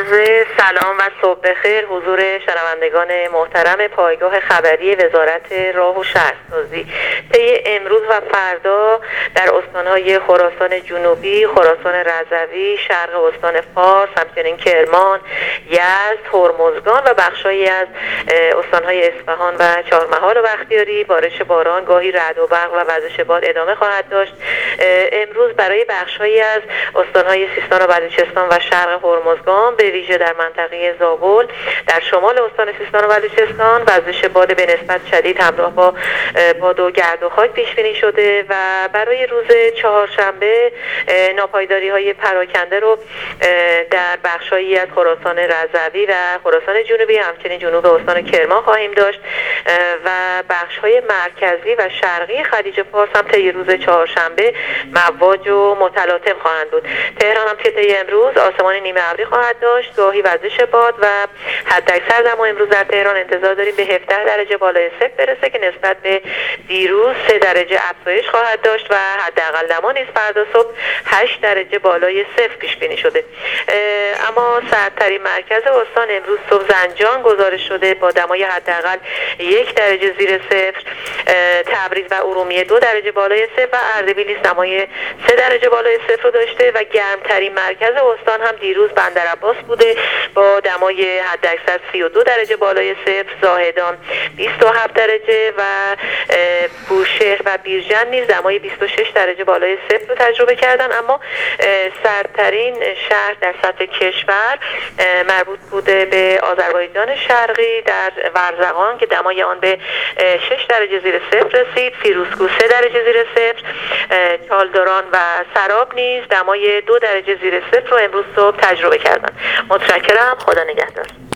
عرض سلام و صبح بخیر حضور شنوندگان محترم پایگاه خبری وزارت راه و شهرسازی. طی امروز و فردا در استان‌های خراسان جنوبی، خراسان رضوی، شرق استان فارس، همچنین کرمان، یزد، هرمزگان و بخشایی از استان‌های اصفهان و چهارمحال و بختیاری بارش باران، گاهی رعد و برق و وزش باد ادامه خواهد داشت. امروز برای بخشایی از استان‌های سیستان و بلوچستان و شرق هرمزگان، به ویژه در منطقه زابل در شمال استان سیستان و بلوچستان، وزش باد به نسبت شدید همراه با باد و گرد و خاک پیش بینی شده و برای روز چهارشنبه ناپایداری‌های پراکنده رو در بخشایی از خراسان رضوی و خراسان جنوبی، همچنین جنوب استان کرمان خواهیم داشت و بخش‌های مرکزی و شرقی خلیج فارس هم طی روز چهارشنبه مواج و متلاطم خواهند بود. تهران هم طی امروز آسمان نیمه ابری خواهد داشت، گاهی وزش باد و حداکثر دما امروز در تهران انتظار داریم به 17 درجه بالای صفر برسه که نسبت به دیروز 3 درجه افزایش خواهد داشت و حداقل دما نیز فردا صبح 8 درجه بالای صفر پیش بینی شده. اما سردترین مرکز استان امروز صبح زنجان گزارش شده با دمای حداقل 1 درجه زیر صفر، تبریز و ارومیه 2 درجه بالای صفر و اردبیل دمای 3 درجه بالای صفر رو داشته و گرمترین مرکز استان هم دیروز بندرعباس بوده با دمای حداکثر 32 درجه بالای صفر، زاهدان 27 درجه و بوشهر و بیرجند نیز دمای 26 درجه بالای صفر رو تجربه کردن. اما سردترین شهر در سطح کشور مربوط بوده به آذربایجان شرقی در ورزقان که دمای آن به 6 درجه زیر صفر رسید، فیروزکوه 3 درجه زیر صفر، چالداران و سراب نیز دمای 2 درجه زیر صفر رو امروز صبح تجربه کردن. متشکرم، خدا نگهدار.